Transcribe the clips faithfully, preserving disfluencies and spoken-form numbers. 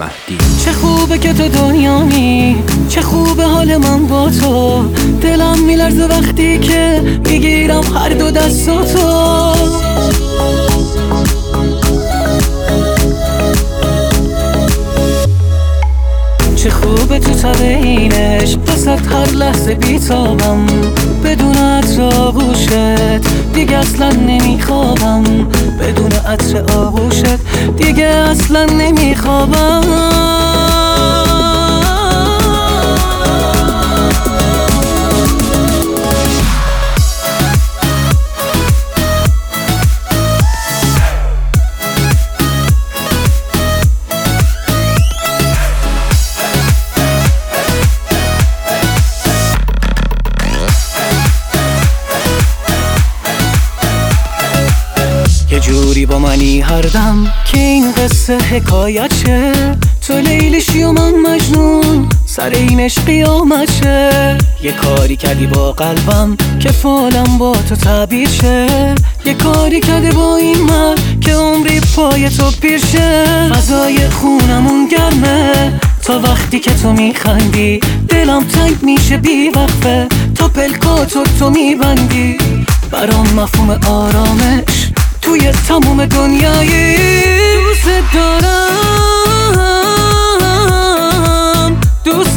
مهدی. چه خوبه که تو دنیامی، چه خوبه حال من با تو. دلم میلرزه وقتی که میگیرم هر دو دستاتو. چه خوبه تو تبینش، وسط هر لحظه بیتابم. بدون عطر آغوشت دیگه اصلا نمیخوابم. بدون عطر آغوشت دیگه اصلا نمیخوابم. یه جوری با منی هر دم که این قصه حکایت شه. تو لیلیشی و من مجنون، سر اینش قیامت شه. یه کاری کردی با قلبم که فالم با تو تعبیر شه. یه کاری کردی با این من که عمری پای تو پیر شه. فضای خونمون گرمه تا وقتی که تو میخندی. دلم تنگ میشه بی وقفه تا پلکاتو تو میبندی. برام مفهوم آرامش توی تموم دنیایی. دوست دارم، دوست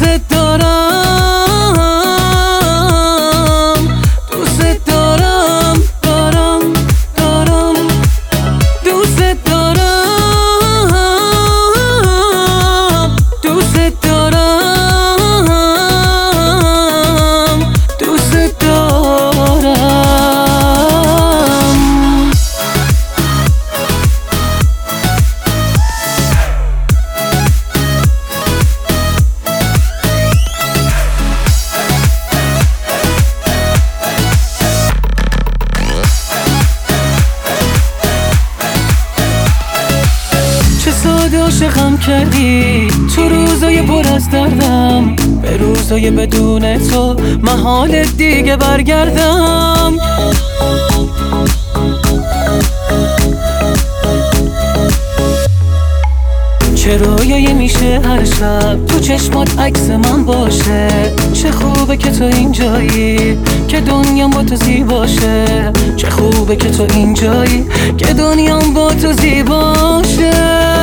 دارم، دوست دارم، دارم، دارم، دوست دارم، دوست دارم، دوست دارم. عاشقم کردی تو روزای پر از دردم. به روزای بدون تو محال دیگه برگردم. چه رویایی میشه هر شب تو چشمات عکس من باشه. چه خوبه که تو اینجایی که دنیام با تو زیباشه. چه خوبه که تو اینجایی که دنیام با تو زیباشه.